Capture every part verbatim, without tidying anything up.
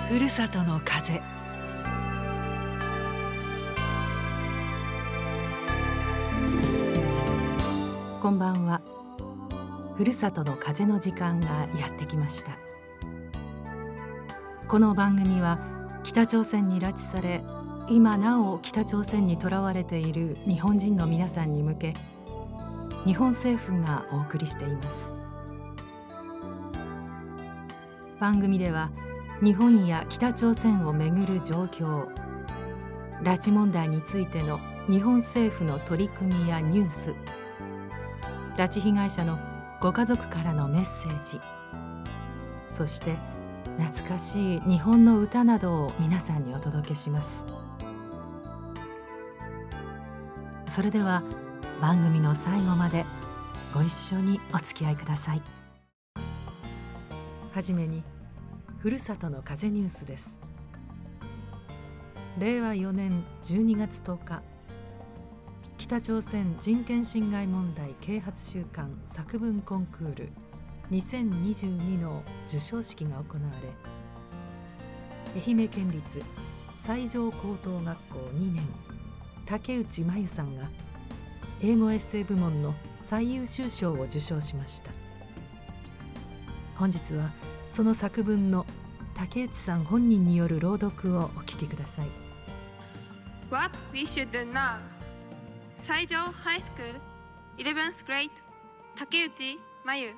ふるさとの風。こんばんは。ふるさとの風の時間がやってきました。この番組は北朝鮮に拉致され、今なお北朝鮮にとらわれている日本人の皆さんに向け、日本政府がお送りしています。番組では日本や北朝鮮をめぐる状況、拉致問題についての日本政府の取り組みやニュース、拉致被害者のご家族からのメッセージ、そして懐かしい日本の歌などを皆さんにお届けします。それでは番組の最後までご一緒にお付き合いください。はじめにふるさとの風ニュースです。れいわよねんじゅうにがつとおか、北朝鮮人権侵害問題啓発週間作文コンクールにせんにじゅうにの授賞式が行われ、愛媛県立西条高等学校にねん竹内真由さんが英語エッセイ部門の最優秀賞を受賞しました。本日はその作文の竹内さん本人による朗読をお聞きください。 What we should do now. 西条 High School eleventh grade 竹内真由。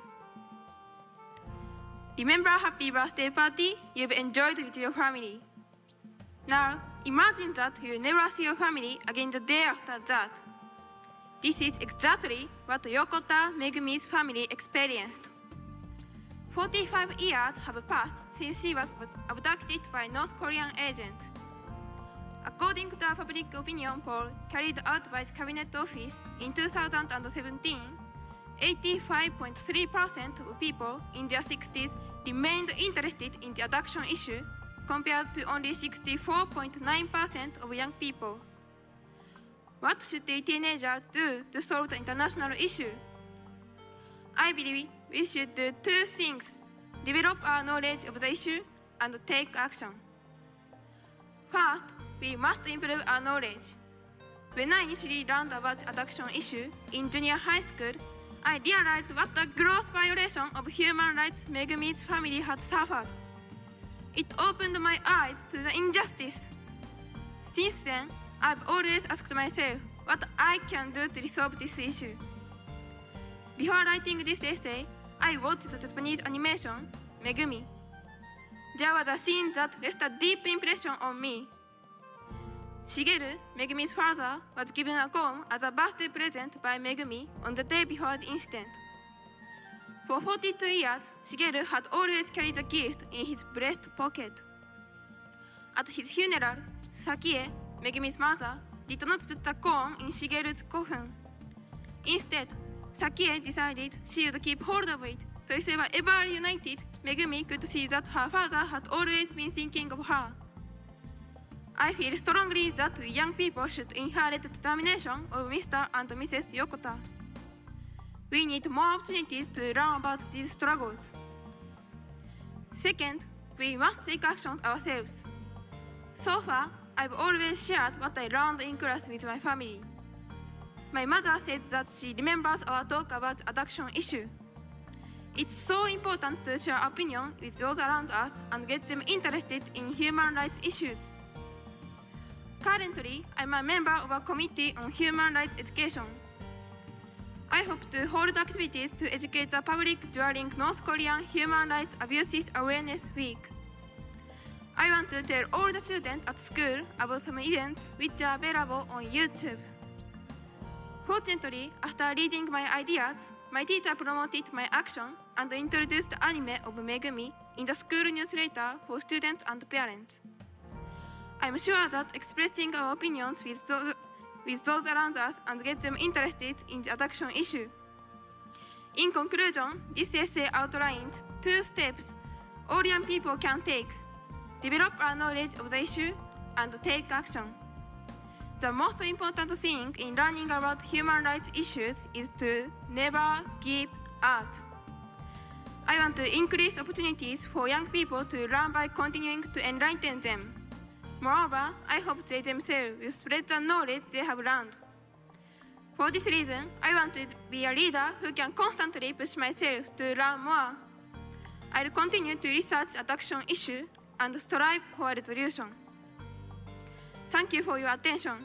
Remember a happy birthday party you've enjoyed with your family. Now imagine that you never see your family again the day after that. This is exactly what Yokota Megumi's family experienced. forty-five years have passed since she was abducted by North Korean agents. According to a public opinion poll carried out by the Cabinet Office in two thousand seventeen, eighty-five point three percent of people in their sixties remained interested in the abduction issue, compared to only sixty-four point nine percent of young people. What should the teenagers do to solve the international issue? I believe we should do two things: develop our knowledge of the issue and take action. First, we must improve our knowledge. When I initially learned about the abduction issue in junior high school, I realized what a gross violation of human rights Megumi's family had suffered. It opened my eyes to the injustice. Since then, I've always asked myself what I can do to resolve this issue. Before writing this essay, I watched the Japanese animation, Megumi. There was a scene that left a deep impression on me. Shigeru, Megumi's father, was given a comb as a birthday present by Megumi on the day before the incident. For forty-two years, Shigeru had always carried the gift in his breast pocket. At his funeral, Sakie, Megumi's mother, did not put the comb in Shigeru's coffin. Instead, Sakie decided she would keep hold of it, so if they were ever reunited, Megumi could see that her father had always been thinking of her. I feel strongly that we young people should inherit the determination of Mister and Missus Yokota. We need more opportunities to learn about these struggles. Second, we must take action ourselves. So far, I've always shared what I learned in class with my family. My mother said that she remembers our talk about the abduction issue. It's so important to share opinion with those around us and get them interested in human rights issues. Currently, I'm a member of a committee on human rights education. I hope to hold activities to educate the public during North Korean Human Rights Abuses Awareness Week. I want to tell all the students at school about some events which are available on YouTube. Fortunately, after reading my ideas, my teacher promoted my action and introduced the anime of Megumi in the school newsletter for students and parents. I'm sure that expressing our opinions with those, with those around us and get them interested in the abduction issue. In conclusion, this essay outlines two steps all young people can take: develop our knowledge of the issue and take action. The most important thing in learning about human rights issues is to never give up. I want to increase opportunities for young people to learn by continuing to enlighten them. Moreover, I hope they themselves will spread the knowledge they have learned. For this reason, I want to be a leader who can constantly push myself to learn more. I'll continue to research addiction issue and strive for a resolution. Thank you for your attention.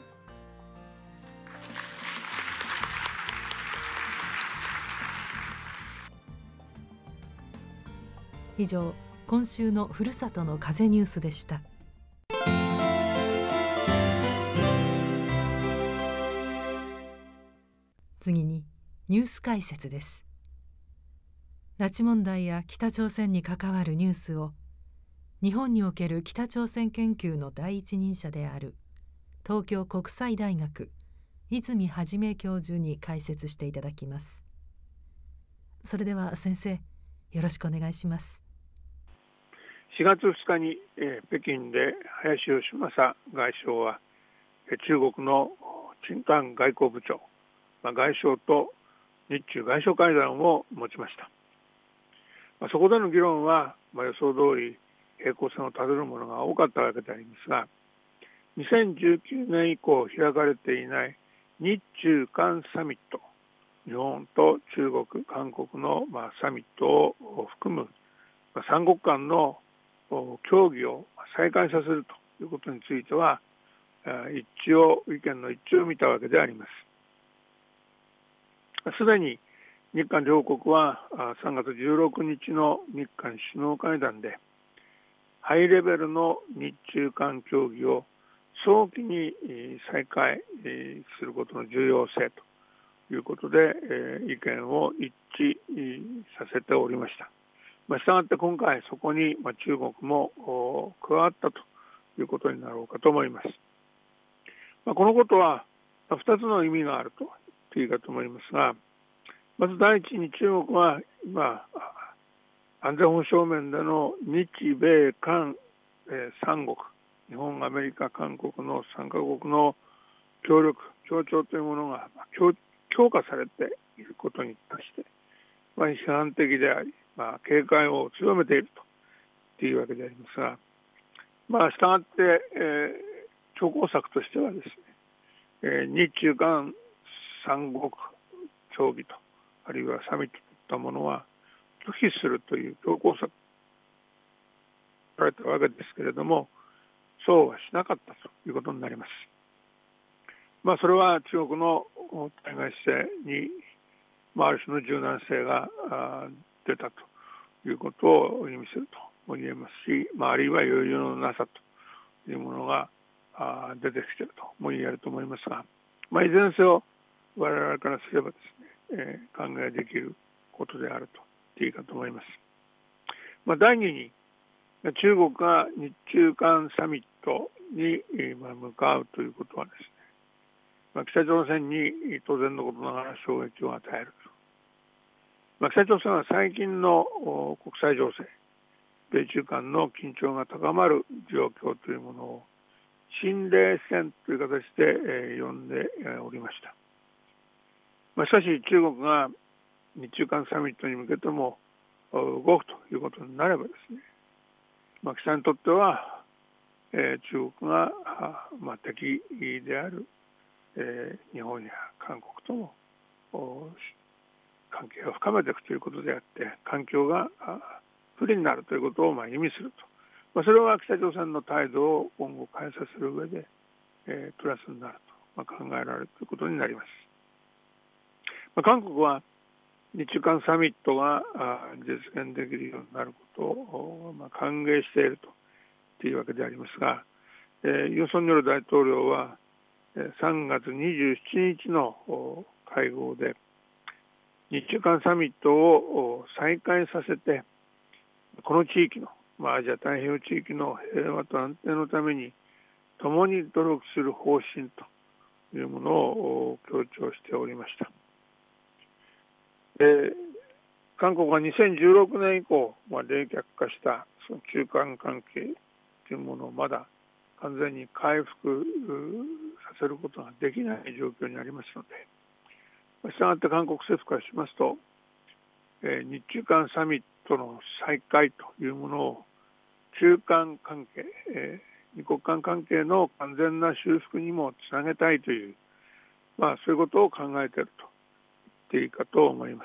以上、今週のふるさとの風ニュースでした。次にニュース解説です。拉致問題や北朝鮮に関わるニュースを日本における北朝鮮研究の第一人者である東京国際大学泉元教授に解説していただきます。それでは先生、よろしくお願いします。 しがつふつかに、えー、北京で林芳正外相は、えー、中国の陳丹外交部長、まあ、外相と日中外相会談を持ちました。まあ、そこでの議論は、まあ、予想通り平行線をたどるものが多かったわけでありますが、にせんじゅうきゅうねん以降開かれていない日中韓サミット、日本と中国、韓国の、まあ、サミットを含む、まあ、三国間の協議を再開させるということについては、一致を意見の一致を見たわけであります。すでに日韓両国はさんがつじゅうろくにちの日韓首脳会談でハイレベルの日中韓協議を早期に再開することの重要性ということで意見を一致させておりました。したがって今回そこに中国も加わったということになろうかと思います。このことはふたつの意味があると言い方と思いますが、まず第一に中国は今安全保障面での日米韓三国、日本、アメリカ、韓国のさんカ国の協力、協調というものが強化されていることに対して、まあ、批判的であり、まあ、警戒を強めているというわけでありますが、まあ、したがって、えー、強硬策としてはですね、えー、日中韓三国協議とあるいはサミットといったものは拒否するという強硬策されたわけですけれども、そうはしなかったということになります。まあ、それは中国の対外姿勢に、まあ、ある種の柔軟性が出たということを意味するとも言えますし、まあ、あるいは余裕のなさというものが出てきているとも言えると思いますが、まあ、いずれにせよ我々からすればですね、えー、考えできることであると言っていいかと思います。まあ、第二に中国が日中韓サミットに向かうということはですね、まあ、北朝鮮に当然のことながら衝撃を与えると。まあ、北朝鮮は最近の国際情勢、米中間の緊張が高まる状況というものを新冷戦という形で呼んでおりました。まあ、しかし中国が日中韓サミットに向けても動くということになればですね、まあ、北にとっては、えー、中国が、まあ、敵である、えー、日本や韓国とも関係を深めていくということであって、環境が不利になるということをまあ意味すると、まあ、それは北朝鮮の態度を今後変えさせる上で、えー、プラスになると、まあ、考えられるということになります。まあ、韓国は日中韓サミットが実現できるようになることを、まあ、歓迎しているというわけでありますが、えー、ユン・ソンニョル大統領はさんがつにじゅうしちにちの会合で日中韓サミットを再開させて、この地域の、まあ、アジア太平洋地域の平和と安定のために共に努力する方針というものを強調しておりました。えー、韓国はにせんじゅうろくねん以降、まあ、冷却化したその中韓関係というものをまだ完全に回復させることができない状況にありますので、したがって韓国政府からしますと、えー、日中韓サミッとの再開というものを中間関係、えー、二国間関係の完全な修復にもつなげたいという、まあ、そういうことを考えていると言っていいかと思います。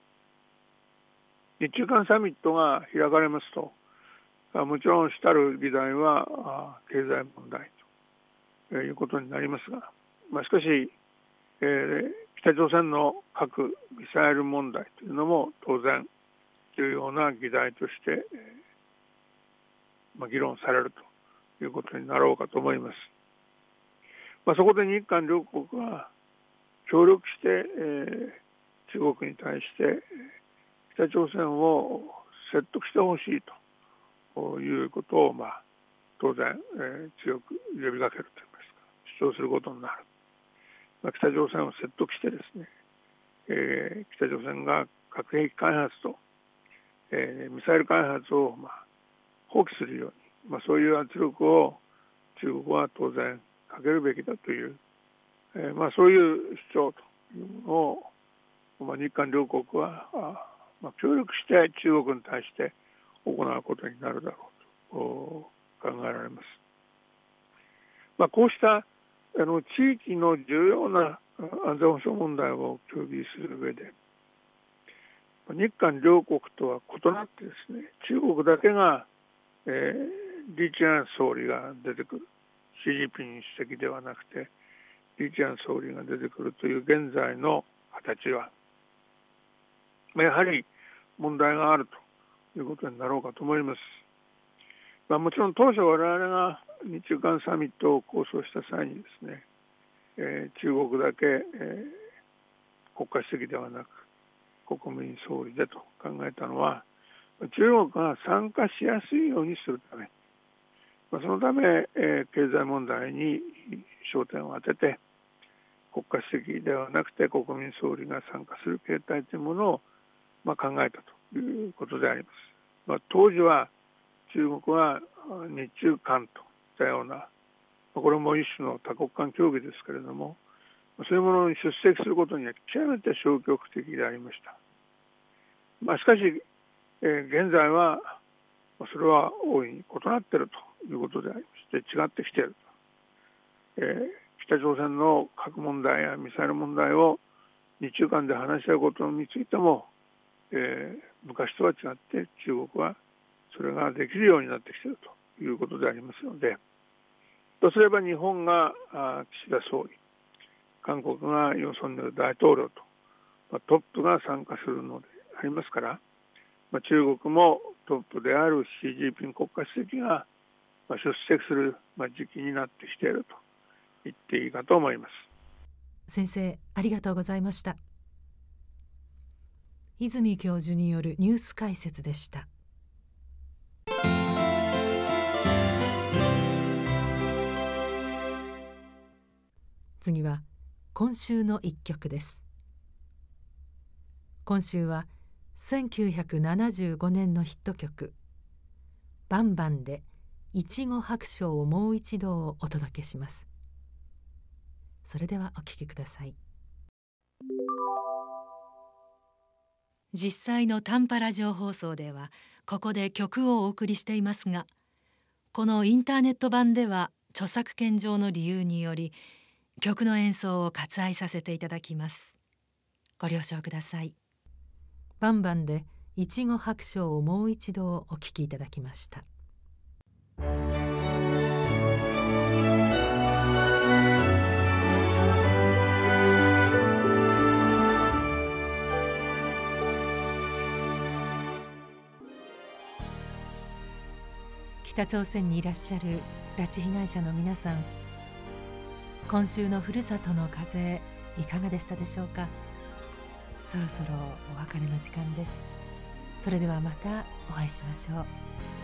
日中間サミットが開かれますと、もちろん主たる議題は経済問題ということになりますが、まあ、しかし、えー、北朝鮮の核・ミサイル問題というのも当然重要な議題として、えーまあ、議論されるということになろうかと思います。まあ、そこで日韓両国は協力して、えー、中国に対して北朝鮮を説得してほしいということを、まあ、当然、えー、強く呼びかけるといいますか、主張することになる。まあ、北朝鮮を説得してですね、えー、北朝鮮が核兵器開発と、えー、ミサイル開発を、まあ、放棄するように、まあ、そういう圧力を中国は当然かけるべきだという、えーまあ、そういう主張というものを、まあ、日韓両国はあ、まあ、協力して中国に対して行うことになるだろうと考えられます。まあ、こうしたあの地域の重要な安全保障問題を協議する上で、日韓両国とは異なってですね、中国だけが、えー、リー・チェン総理が出てくる、シー・ジンピン主席ではなくてリー・チェン総理が出てくるという現在の形は、やはり問題があるということになろうかと思います。まあ、もちろん当初我々が日中韓サミットを構想した際にですね、えー、中国だけ、えー、国家主席ではなく国民総理でと考えたのは、中国が参加しやすいようにするため、まあ、そのため、えー、経済問題に焦点を当てて国家主席ではなくて国民総理が参加する形態というものを、まあ、考えたということであります。まあ、当時は中国は日中韓といったような、これも一種の多国間協議ですけれども、そういうものに出席することには極めて消極的でありました。まあ、しかし、えー、現在はそれは大いに異なっているということでありまして、違ってきていると、えー、北朝鮮の核問題やミサイル問題を日中間で話し合うことについても、えー、昔とは違って中国はそれができるようになってきているということでありますので、とすれば日本が岸田総理、韓国がユン・ソンニョル大統領と、まあ、トップが参加するのでありますから、まあ、中国もトップであるシー・ジンピン国家主席が出席する時期になってきていると言っていいかと思います。 先生、ありがとうございました。泉教授によるニュース解説でした。次は今週の一曲です。今週はせんきゅうひゃくななじゅうごねんのヒット曲「バンバン」でいちご白書をもう一度をお届けします。それではお聴きください。実際の短波ラジオ放送ではここで曲をお送りしていますが、このインターネット版では著作権上の理由により曲の演奏を割愛させていただきます。ご了承ください。バンバンでいちご白書をもう一度お聴きいただきました。北朝鮮にいらっしゃる拉致被害者の皆さん、今週のふるさとの風いかがでしたでしょうか。そろそろお別れの時間です。それではまたお会いしましょう。